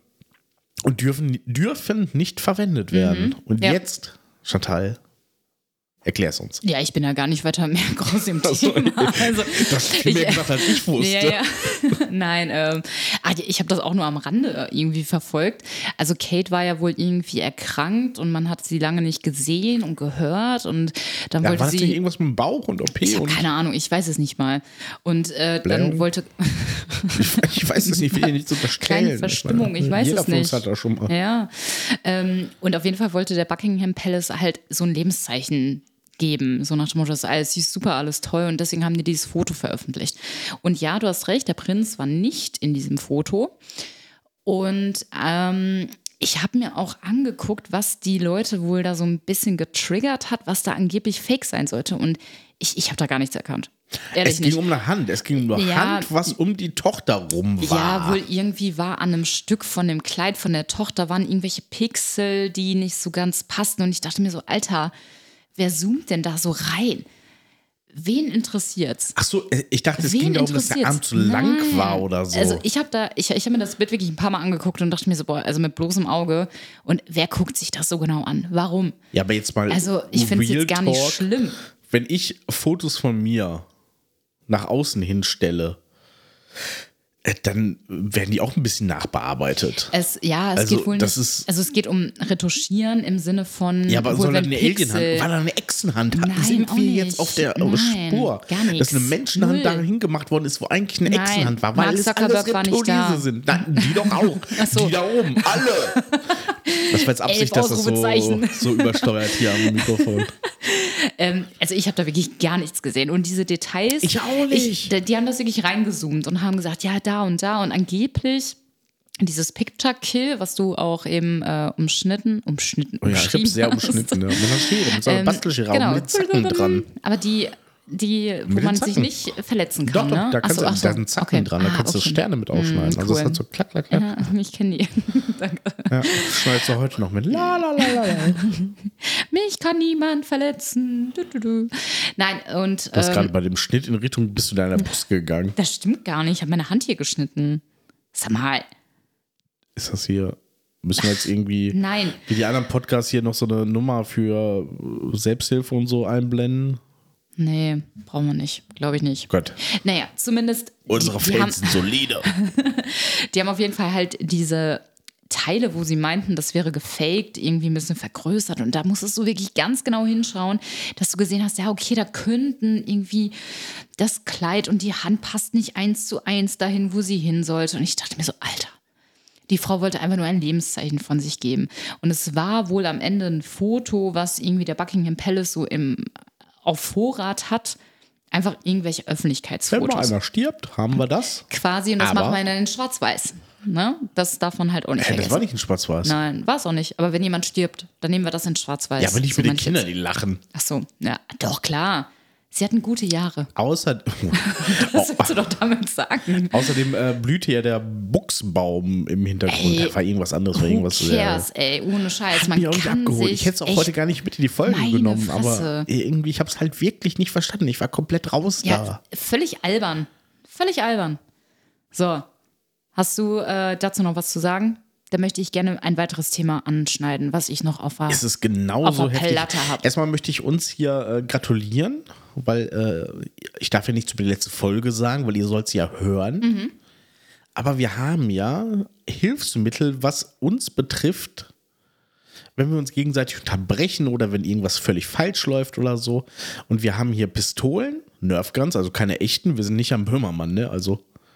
dürfen nicht verwendet werden. Und jetzt, Chantal, erklär's uns. Ja, ich bin ja gar nicht weiter mehr groß im Thema. Also, du hast viel mehr gesagt, als ich wusste. Ja. Nein, ich habe das auch nur am Rande irgendwie verfolgt. Also Kate war ja wohl irgendwie erkrankt und man hat sie lange nicht gesehen und gehört und dann wollte war sie... das nicht irgendwas mit dem Bauch und OP? Ich habe keine Ahnung, ich weiß es nicht mal. Und dann wollte... ich weiß es nicht, will ich nicht so unterstellen. Kleine Verstimmung, ich weiß Jeder es nicht. Jeder von uns hat das schon mal. Ja, und auf jeden Fall wollte der Buckingham Palace halt so ein Lebenszeichen geben, so nach dem Motto, das ist alles super, alles toll und deswegen haben die dieses Foto veröffentlicht. Und ja, du hast recht, der Prinz war nicht in diesem Foto und ich habe mir auch angeguckt, was die Leute wohl da so ein bisschen getriggert hat, was da angeblich fake sein sollte und ich habe da gar nichts erkannt. Ehrlich es ging um eine Hand, Hand, was um die Tochter rum war. Ja, wohl irgendwie war an einem Stück von dem Kleid von der Tochter waren irgendwelche Pixel, die nicht so ganz passten und ich dachte mir so, Alter, wer zoomt denn da so rein? Wen interessiert's? Ach so, ich dachte, es ging darum, dass der Arm zu lang war oder so. Also ich habe mir das Bild wirklich ein paar Mal angeguckt und dachte mir so, boah, also mit bloßem Auge. Und wer guckt sich das so genau an? Warum? Ja, aber jetzt mal also ich finde es jetzt gar nicht schlimm. Wenn ich Fotos von mir nach außen hinstelle, dann werden die auch ein bisschen nachbearbeitet. Es geht wohl nicht. Es geht um Retuschieren im Sinne von. Ja, aber soll da eine Alienhand, war da eine Echsenhand? Sind wir jetzt auf der Spur, gar nichts. dass eine Menschenhand dahin gemacht worden ist, wo eigentlich eine Echsenhand war, weil es alles Reptiliese sind. Nein, die doch auch. So. Die da oben, alle. Das war jetzt Absicht, dass das so übersteuert hier am Mikrofon. Also ich habe da wirklich gar nichts gesehen. Und diese Details, ich auch nicht. Die haben das wirklich reingezoomt und haben gesagt, ja, da und da. Und angeblich dieses Picture Kill, was du auch eben umschnitten. Oh ja, ich habe sehr umschnitten. Ja. Man hat mit so einer Bastelschere mit Zacken dran. Aber wo man sich nicht verletzen kann. Doch, ne? da sind Zacken dran, da kannst du Sterne mit aufschneiden. Also das hat so klack, klack, klack. Ja, ich kenne die. Danke. Ja, schneidest du heute noch mit la la la la. Mich kann niemand verletzen. Nein, und. Du hast gerade bei dem Schnitt in Richtung bist du deiner Brust gegangen. Das stimmt gar nicht. Ich habe meine Hand hier geschnitten. Sag mal. Ist das hier. Müssen wir jetzt irgendwie. Nein. Wie die anderen Podcasts hier noch so eine Nummer für Selbsthilfe und so einblenden? Nee, brauchen wir nicht. Glaube ich nicht. Gott. Naja, zumindest. Unsere Fans sind solide. Die haben auf jeden Fall halt diese Teile, wo sie meinten, das wäre gefaked, irgendwie ein bisschen vergrößert. Und da musstest du wirklich ganz genau hinschauen, dass du gesehen hast, ja, okay, da könnten irgendwie das Kleid und die Hand passt nicht 1:1 dahin, wo sie hin sollte. Und ich dachte mir so, Alter. Die Frau wollte einfach nur ein Lebenszeichen von sich geben. Und es war wohl am Ende ein Foto, was irgendwie der Buckingham Palace so auf Vorrat hat. Einfach irgendwelche Öffentlichkeitsfotos. Wenn mal einer stirbt, haben wir das. Quasi, und das machen wir dann in Schwarz-Weiß. Ne? Das darf man halt auch nicht vergessen. Das war nicht in Schwarz-Weiß. Nein, war es auch nicht. Aber wenn jemand stirbt, dann nehmen wir das in Schwarz-Weiß. Ja, aber nicht mit den Kindern, die lachen. Ach so, ja, doch, klar. Sie hatten gute Jahre. Das willst du doch damit sagen. Außerdem blühte ja der Buchsbaum im Hintergrund. Da war irgendwas anderes. Who cares, ohne Scheiß. Man mich auch nicht abgeholt. Ich hätte es auch heute gar nicht mit in die Folge genommen. Aber irgendwie, ich habe es halt wirklich nicht verstanden. Ich war komplett raus da. Völlig albern. Völlig albern. So, hast du dazu noch was zu sagen? Da möchte ich gerne ein weiteres Thema anschneiden, was ich noch auf Es genauso der Platte habe. Erstmal möchte ich uns hier gratulieren, weil ich darf ja nichts über die letzte Folge sagen, weil ihr sollt sie ja hören. Mhm. Aber wir haben ja Hilfsmittel, was uns betrifft, wenn wir uns gegenseitig unterbrechen oder wenn irgendwas völlig falsch läuft oder so. Und wir haben hier Pistolen, Nerfguns, also keine echten. Wir sind nicht am Böhmermann, ne? Also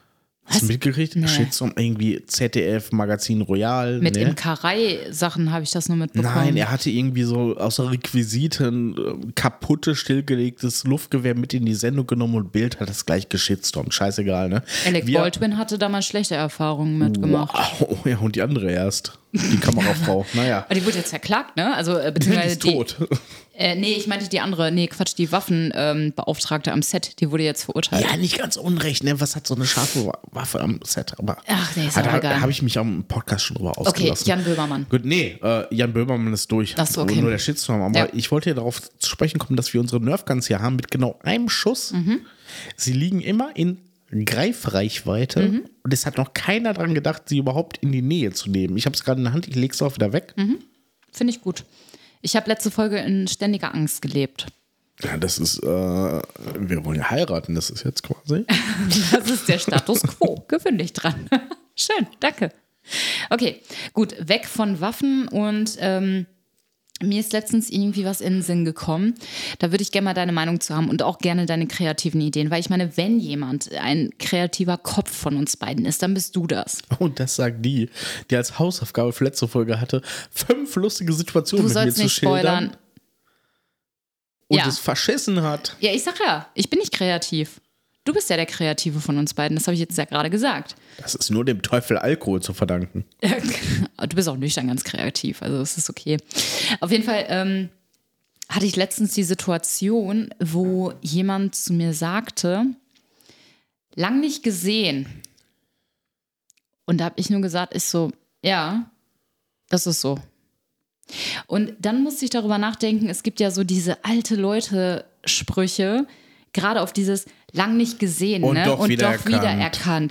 Hast du mitgekriegt? Nee. Shitstorm irgendwie ZDF, Magazin Royal. Mit ne? Imkerei-Sachen habe ich das nur mitbekommen. Nein, er hatte irgendwie so außer Requisiten kaputtes, stillgelegtes Luftgewehr mit in die Sendung genommen und Bild hat das gleich geschitstormt. Scheißegal, ne? Alec Baldwin hatte damals schlechte Erfahrungen mitgemacht. Wow, ja, und die andere erst. Die Kamerafrau. Naja. Aber die wurde jetzt verklagt, ne? Also, Die beziehungsweise ist tot. Nee, ich meinte die andere, die Waffenbeauftragte am Set, die wurde jetzt verurteilt. Ja, nicht ganz unrecht, ne? Was hat so eine scharfe Waffe am Set? Aber Ach, nee, ist auch egal. Da habe ich mich am Podcast schon drüber Okay, ausgelassen. Jan Böhmermann. Gut, nee, Jan Böhmermann ist durch. Ach so, okay. Nur der Shitstorm. Aber Ja. ich wollte ja darauf zu sprechen kommen, dass wir unsere Nerfguns hier haben mit genau einem Schuss. Sie liegen immer in Greifreichweite und es hat noch keiner dran gedacht, sie überhaupt in die Nähe zu nehmen. Ich habe es gerade in der Hand, ich lege es auch wieder weg. Finde ich gut. Ich habe letzte Folge in ständiger Angst gelebt. Ja, das ist, wir wollen ja heiraten, das ist jetzt quasi. Das ist der Status quo. Gewöhn dich dran. Schön, danke. Okay, gut, weg von Waffen und mir ist letztens irgendwie was in den Sinn gekommen. Da würde ich gerne mal deine Meinung zu haben und auch gerne deine kreativen Ideen. Weil ich meine, wenn jemand ein kreativer Kopf von uns beiden ist, dann bist du das. Und das sagt die als Hausaufgabe für letzte Folge hatte, 5 lustige Situationen Du mit mir sollst zu nicht schildern. spoilern. Und Ja. es verschissen hat. Ja, ich sag ja, ich bin nicht kreativ. Du bist ja der Kreative von uns beiden. Das habe ich jetzt ja gerade gesagt. Das ist nur dem Teufel Alkohol zu verdanken. Du bist auch nüchtern ganz kreativ, also es ist okay. Auf jeden Fall hatte ich letztens die Situation, wo jemand zu mir sagte, lang nicht gesehen. Und da habe ich nur gesagt, ist so, ja, das ist so. Und dann musste ich darüber nachdenken, es gibt ja so diese alte Leute-Sprüche, gerade auf dieses lang nicht gesehen Und ne? doch Und wieder doch wieder erkannt.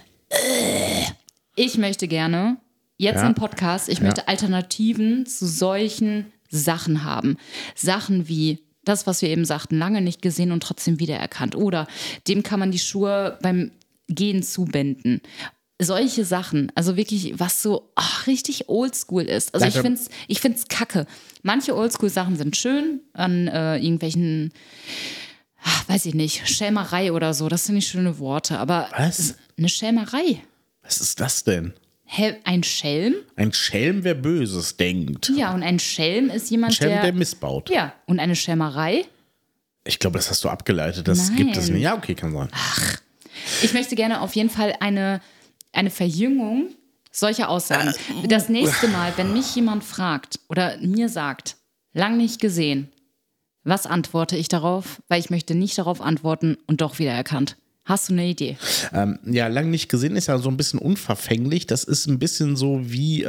Ich möchte gerne, jetzt Ja. im Podcast, ich möchte Alternativen zu solchen Sachen haben. Sachen wie das, was wir eben sagten, lange nicht gesehen und trotzdem wiedererkannt. Oder dem kann man die Schuhe beim Gehen zubinden. Solche Sachen, also wirklich, was so richtig oldschool ist. Also ich find's kacke. Manche Oldschool-Sachen sind schön an irgendwelchen, weiß ich nicht, Schelmerei oder so. Das sind nicht schöne Worte, aber Was? eine Schelmerei. Was ist das denn? Ein Schelm? Ein Schelm, wer Böses denkt. Ja, und ein Schelm ist jemand, Ein Schelm, der der missbaut. ja, und eine Schelmerei? Ich glaube, das hast du abgeleitet. Das Nein. gibt es nicht. Ja, okay, kann sein. Ich möchte gerne auf jeden Fall eine Verjüngung solcher Aussagen. Das nächste Mal, wenn mich jemand fragt oder mir sagt, lang nicht gesehen, was antworte ich darauf? Weil ich möchte nicht darauf antworten und doch wiedererkannt. Hast du eine Idee? Ja, lang nicht gesehen ist ja so ein bisschen unverfänglich. Das ist ein bisschen so wie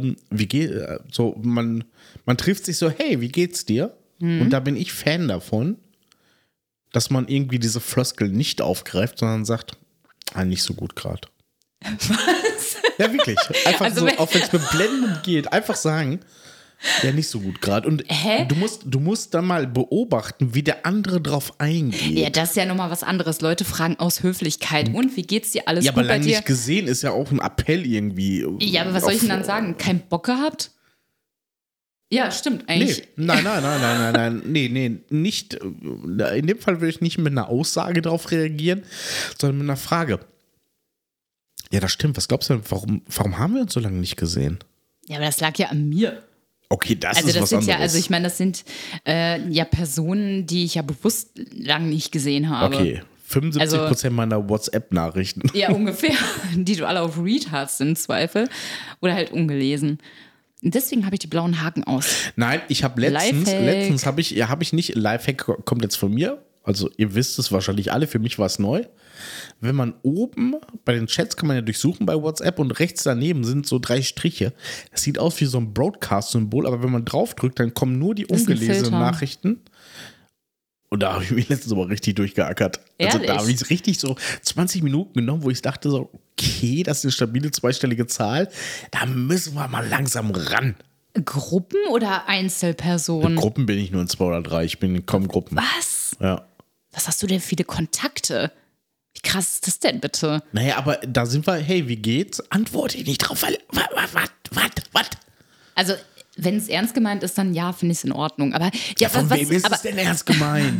so man trifft sich so, hey, wie geht's dir? Und da bin ich Fan davon, dass man irgendwie diese Floskel nicht aufgreift, sondern sagt, nicht so gut gerade. Was? Ja, wirklich. Einfach Also, so, auch wenn es mit Blenden geht, einfach sagen, ja, nicht so gut gerade. Und du musst dann mal beobachten, wie der andere drauf eingeht. Ja, das ist ja nochmal was anderes. Leute fragen aus Höflichkeit. Und wie geht's dir? Alles Ja, aber gut bei lang dir? nicht gesehen ist ja auch ein Appell irgendwie. Ja, aber was soll ich denn dann sagen? Kein Bock gehabt? Ja, stimmt eigentlich. Nein. Nee, nicht. In dem Fall würde ich nicht mit einer Aussage darauf reagieren, sondern mit einer Frage. Ja, das stimmt. Was glaubst du denn, warum haben wir uns so lange nicht gesehen? Ja, aber das lag ja an mir. Okay, das Also ist das was sind anderes. ja, also ich meine, das sind ja Personen, die ich ja bewusst lang nicht gesehen habe. Okay, 75% meiner WhatsApp-Nachrichten. Ja, ungefähr, die du alle auf Read hast im Zweifel oder halt ungelesen. Und deswegen habe ich die blauen Haken aus. Nein, ich habe letztens habe ich nicht, Lifehack kommt jetzt von mir, also ihr wisst es wahrscheinlich alle, für mich war es neu. Wenn man oben, bei den Chats kann man ja durchsuchen bei WhatsApp und rechts daneben sind so 3 Striche. Das sieht aus wie so ein Broadcast-Symbol, aber wenn man draufdrückt, dann kommen nur die Das ist ein ungelesenen Filter. Nachrichten. Und da habe ich mich letztens aber richtig durchgeackert. Also Ehrlich? da habe ich richtig so 20 Minuten genommen, wo ich dachte so, okay, das ist eine stabile zweistellige Zahl. Da müssen wir mal langsam ran. Gruppen oder Einzelpersonen? Gruppen bin ich nur in 2 oder 3. Ich bin in kaum Gruppen. Was? Ja. Was hast du denn für viele Kontakte? Wie krass ist das denn bitte? Naja, aber da sind wir, hey, wie geht's? Antworte ich nicht drauf, weil, was? Also, wenn es ernst gemeint ist, dann ja, finde ich es in Ordnung. Aber ja, Von wem ist es denn ernst gemeint?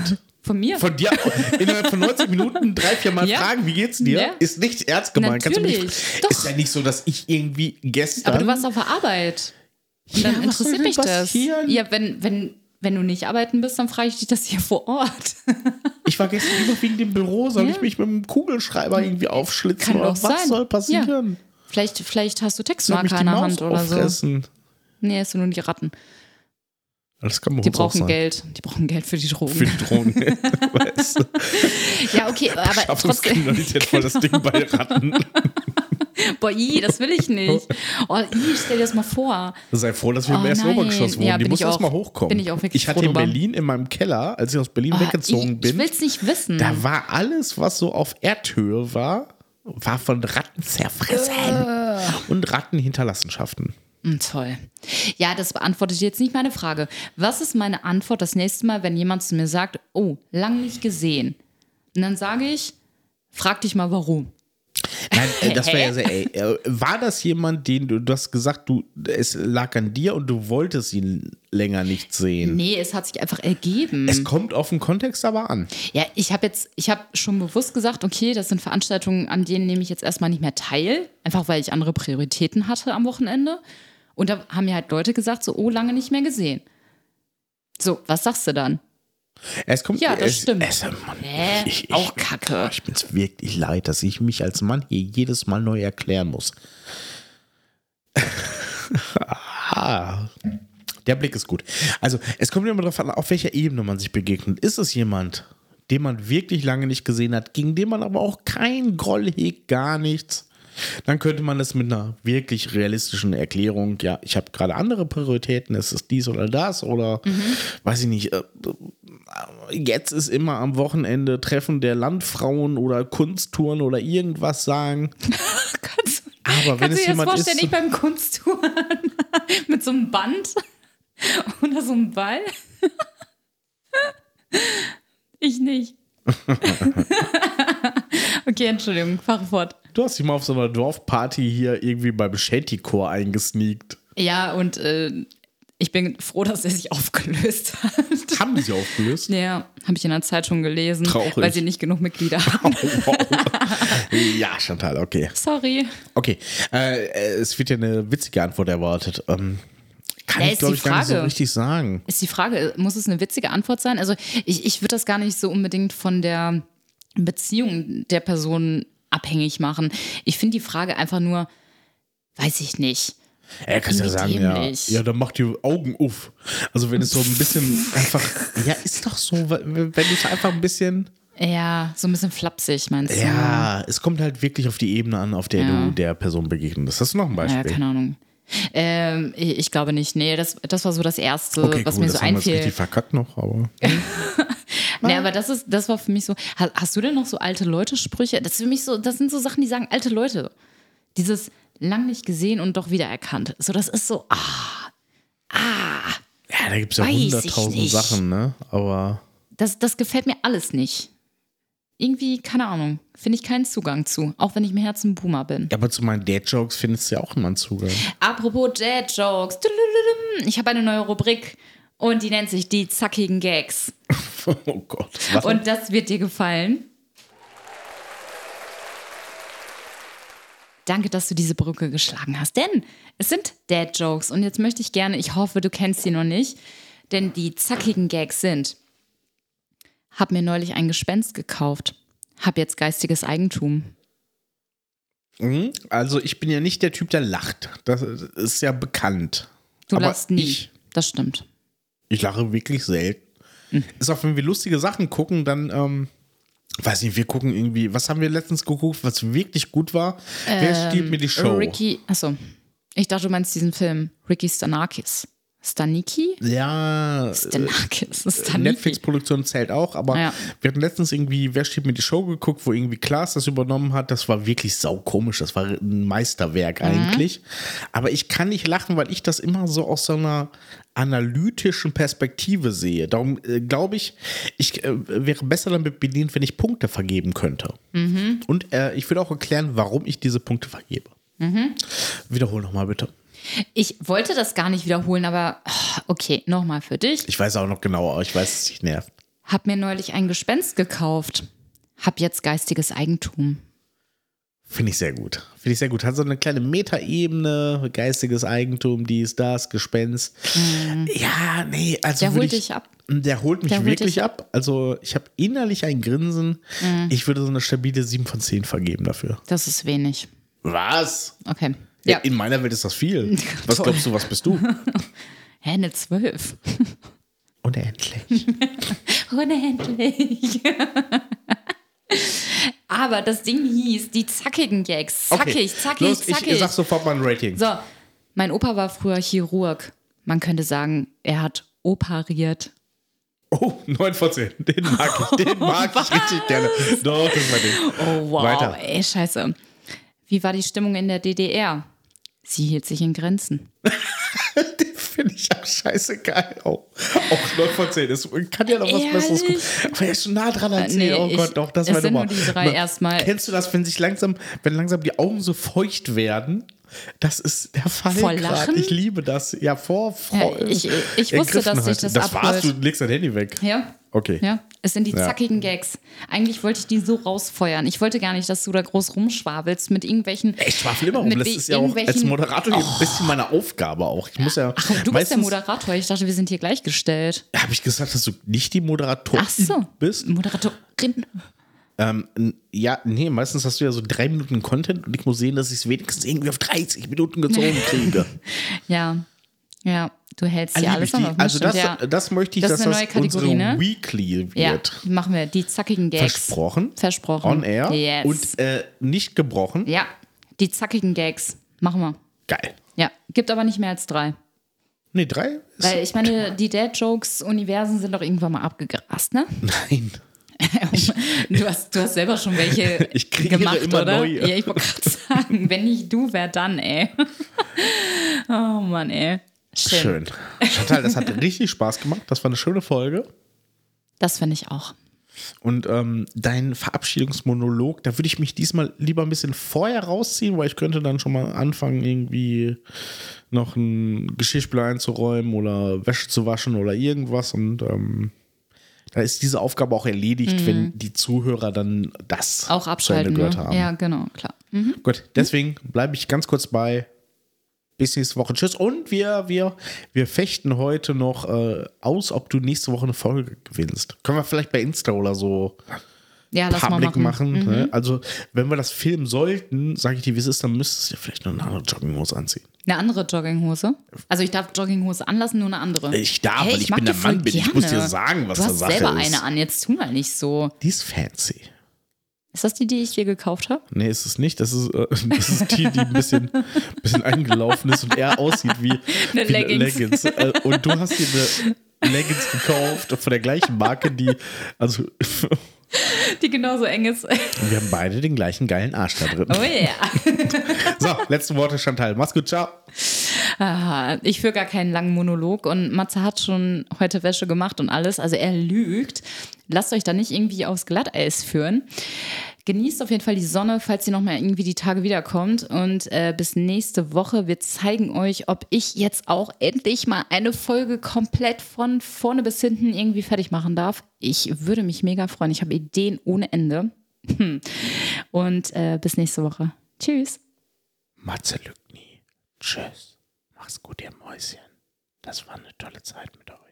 Von mir? Von dir innerhalb von 90 Minuten 3-4 Mal fragen, wie geht's dir? Ja. Ist nicht ernst gemeint. Natürlich. Ist ja nicht so, dass ich irgendwie gestern... Aber du warst auf der Arbeit. Und dann interessiert mich das. Ja, wenn du nicht arbeiten bist, dann frage ich dich das hier vor Ort. Ich war gestern überwiegend im Büro. Soll ich mich mit dem Kugelschreiber irgendwie aufschlitzen? Kann oder doch was sein. soll passieren? Ja. Vielleicht hast du Textmarker in der Hand oder auffressen. so. Nee, es sind nur die Ratten. Das kann man die brauchen Geld. Die brauchen Geld für die Drogen. Für die Drogen, weißt du. Ja, okay, aber trotzdem. Voll das Ding bei Ratten. Boah, das will ich nicht. Oh, stell dir das mal vor. Sei froh, dass wir im ersten Obergeschoss wohnen. Ja, die muss erst mal hochkommen. Bin ich auch wirklich Ich hatte in Berlin in meinem Keller, als ich aus Berlin weggezogen bin. Ich will es nicht wissen. Da war alles, was so auf Erdhöhe war von Ratten zerfressen. Und Rattenhinterlassenschaften. Toll. Ja, das beantwortet jetzt nicht meine Frage. Was ist meine Antwort das nächste Mal, wenn jemand zu mir sagt, oh, lang nicht gesehen? Und dann sage ich, frag dich mal, warum. Nein, das wäre ja sehr, war das jemand, den du hast gesagt, es lag an dir und du wolltest ihn länger nicht sehen? Nee, es hat sich einfach ergeben. Es kommt auf den Kontext aber an. Ja, ich habe schon bewusst gesagt, okay, das sind Veranstaltungen, an denen nehme ich jetzt erstmal nicht mehr teil, einfach weil ich andere Prioritäten hatte am Wochenende. Und da haben mir halt Leute gesagt, so, oh, lange nicht mehr gesehen. So, was sagst du dann? Das stimmt. Mann, auch Kacke. Ich bin es wirklich leid, dass ich mich als Mann hier jedes Mal neu erklären muss. Der Blick ist gut. Also, es kommt immer darauf an, auf welcher Ebene man sich begegnet. Ist es jemand, den man wirklich lange nicht gesehen hat, gegen den man aber auch kein Groll hegt, gar nichts? Dann könnte man es mit einer wirklich realistischen Erklärung, ja, ich habe gerade andere Prioritäten, es ist dies oder das oder weiß ich nicht, jetzt ist immer am Wochenende Treffen der Landfrauen oder Kunsttouren oder irgendwas sagen. Aber wenn es jemand ist... Kannst du dir das vorstellen, nicht beim Kunsttouren mit so einem Band oder so einem Ball? Ich nicht. Okay, Entschuldigung, fahre fort. Du hast dich mal auf so einer Dorfparty hier irgendwie beim Shantycore eingesneakt. Ja, und ich bin froh, dass er sich aufgelöst hat. Haben die sich aufgelöst? Ja, habe ich in der Zeitung gelesen. Traurig. Weil sie nicht genug Mitglieder haben. Wow. Ja, Chantal, okay. Sorry. Okay, es wird ja eine witzige Antwort erwartet. Kann ich, glaube ich, gar nicht so richtig sagen. Ist die Frage, muss es eine witzige Antwort sein? Also ich würde das gar nicht so unbedingt von der Beziehung der Person abhängig machen. Ich finde die Frage einfach nur, weiß ich nicht. Er kann ja sagen, ja, dann mach die Augen auf. Also wenn es so ein bisschen einfach, ja, ist doch so, wenn du es einfach ein bisschen... Ja, so ein bisschen flapsig, meinst du? Ja, es kommt halt wirklich auf die Ebene an, auf der du der Person begegnest. Hast du noch ein Beispiel? Ja, keine Ahnung. Ich glaube nicht. Nee, das war so das Erste, okay, was cool, mir so einfiel. Das richtig verkackt noch, aber... Nee, aber das war für mich so. Hast du denn noch so alte Leute-Sprüche? Das ist für mich so, das sind so Sachen, die sagen alte Leute. Dieses lang nicht gesehen und doch wiedererkannt. So, das ist so, Ja, da gibt es ja 100.000 Sachen, ne? Aber. Das gefällt mir alles nicht. Irgendwie, keine Ahnung, finde ich keinen Zugang zu. Auch wenn ich im Herzen Boomer bin. Ja, aber zu meinen Dad-Jokes findest du ja auch immer einen Zugang. Apropos Dad-Jokes. Ich habe eine neue Rubrik. Und die nennt sich die zackigen Gags. Oh Gott. Was? Und das wird dir gefallen. Danke, dass du diese Brücke geschlagen hast. Denn es sind Dad-Jokes. Und jetzt möchte ich gerne, ich hoffe, du kennst sie noch nicht, denn die zackigen Gags sind: Hab mir neulich ein Gespenst gekauft. Hab jetzt geistiges Eigentum. Also ich bin ja nicht der Typ, der lacht. Das ist ja bekannt. Du lachst nie. Das stimmt. Ich lache wirklich selten. Ist auch, wenn wir lustige Sachen gucken, dann, weiß nicht, wir gucken irgendwie, was haben wir letztens geguckt, was wirklich gut war? Wer stiehlt mir die Show? Achso, ich dachte, du meinst diesen Film, Ricky Stanakis. Staniki? Ja. Stanakis. Netflix-Produktion zählt auch, aber wir hatten letztens irgendwie Wer stiehlt mir die Show geguckt, wo irgendwie Klaas das übernommen hat. Das war wirklich saukomisch. Das war ein Meisterwerk eigentlich. Aber ich kann nicht lachen, weil ich das immer so aus so einer analytischen Perspektive sehe. Darum glaube ich, wäre besser damit bedient, wenn ich Punkte vergeben könnte. Und ich würde auch erklären, warum ich diese Punkte vergebe. Wiederhol nochmal bitte. Ich wollte das gar nicht wiederholen, aber okay, nochmal für dich. Ich weiß auch noch genau, aber ich weiß, dass es dich nervt. Hab mir neulich ein Gespenst gekauft. Hab jetzt geistiges Eigentum. Finde ich sehr gut. Hat so eine kleine Metaebene, geistiges Eigentum, dies, das, Gespenst. Ja, nee, also Der holt dich ab. Der holt mich wirklich ab. Also ich habe innerlich ein Grinsen. Ich würde so eine stabile 7 von 10 vergeben dafür. Das ist wenig. Was? Okay. Ja. In meiner Welt ist das viel. Was glaubst du, was bist du? Hä, eine 12. Unendlich. Unendlich. Aber das Ding hieß die zackigen Gags. Zackig. Los, ich sag sofort mal ein Rating. So, mein Opa war früher Chirurg. Man könnte sagen, er hat operiert. Oh, 9 von 10. Den mag ich richtig gerne. Doch, das war den. Oh, wow. Weiter. Ey, scheiße. Wie war die Stimmung in der DDR? Sie hielt sich in Grenzen. Den finde ich auch scheißegal. Auch 9 von 10. Es kann ja noch was Besseres kommen. Aber er ist schon nah dran an 10. Nee, oh Gott, doch, das war sind Nummer. nur die 3 erstmal. Kennst du das, wenn langsam die Augen so feucht werden? Das ist der Fall. Vor Lachen? Ich liebe das. Ja, ich wusste, dass dich das Das war's, du abholt. legst dein Handy weg. Ja. Okay. Ja, es sind die zackigen Gags. Eigentlich wollte ich die so rausfeuern. Ich wollte gar nicht, dass du da groß rumschwabelst mit irgendwelchen. Ich schwafel immer rum. Das ist ja auch als Moderator ein bisschen meine Aufgabe auch. Ich muss ja. Ach, du bist der Moderator. Ich dachte, wir sind hier gleichgestellt. Habe ich gesagt, dass du nicht die Moderatorin bist? Moderatorin. Ja, nee, meistens hast du ja so 3 Minuten Content und ich muss sehen, dass ich es wenigstens irgendwie auf 30 Minuten gezogen kriege. Ja, du hältst hier alles noch. Also das möchte ich, das dass ist eine neue das Kategorie, unsere ne? Weekly wird. Ja, machen wir. Die zackigen Gags. Versprochen. On air. Yes. Und nicht gebrochen. Ja, die zackigen Gags. Machen wir. Geil. Ja, gibt aber nicht mehr als 3. Nee, 3? Weil ich meine, die Dad-Jokes-Universen sind doch irgendwann mal abgegrast, ne? Nein. Du hast selber schon welche ich kriege gemacht, immer oder? neue. Ja, ich wollte gerade sagen, wenn nicht du, wer dann, ey? Oh Mann, ey. Schön. Chantal, das hat richtig Spaß gemacht. Das war eine schöne Folge. Das finde ich auch. Und dein Verabschiedungsmonolog, da würde ich mich diesmal lieber ein bisschen vorher rausziehen, weil ich könnte dann schon mal anfangen, irgendwie noch ein Geschirrspüler einzuräumen oder Wäsche zu waschen oder irgendwas. Und da ist diese Aufgabe auch erledigt, wenn die Zuhörer dann das auch abschalten, zu Ende gehört ne? haben. Ja, genau, klar. Gut, deswegen bleibe ich ganz kurz bei. Bis nächste Woche. Tschüss. Und wir fechten heute noch aus, ob du nächste Woche eine Folge gewinnst. Können wir vielleicht bei Insta oder so Public machen. Ne? Also, wenn wir das filmen sollten, sage ich dir, wie es ist, dann müsstest du vielleicht noch eine andere Jogginghose anziehen. Eine andere Jogginghose? Also ich darf Jogginghose anlassen, nur eine andere. Ich darf, weil ich bin der Mann bin. Ich muss dir sagen, was da Sache ist. Du hast selber eine an, jetzt tu mal nicht so. Die ist fancy. Ist das die ich dir gekauft habe? Nee, ist es nicht. Das ist die ein bisschen eingelaufen ist und eher aussieht wie eine Leggings. Und du hast dir eine Leggings gekauft von der gleichen Marke, die genauso eng ist. Wir haben beide den gleichen geilen Arsch da drin. Oh ja. So, letzte Worte, Chantal. Mach's gut, ciao. Ich führe gar keinen langen Monolog und Matze hat schon heute Wäsche gemacht und alles. Also er lügt. Lasst euch da nicht irgendwie aufs Glatteis führen. Genießt auf jeden Fall die Sonne, falls sie nochmal irgendwie die Tage wiederkommt. Und bis nächste Woche. Wir zeigen euch, ob ich jetzt auch endlich mal eine Folge komplett von vorne bis hinten irgendwie fertig machen darf. Ich würde mich mega freuen. Ich habe Ideen ohne Ende. Und bis nächste Woche. Tschüss. Matze lügt nie. Tschüss. Mach's gut, ihr Mäuschen. Das war eine tolle Zeit mit euch.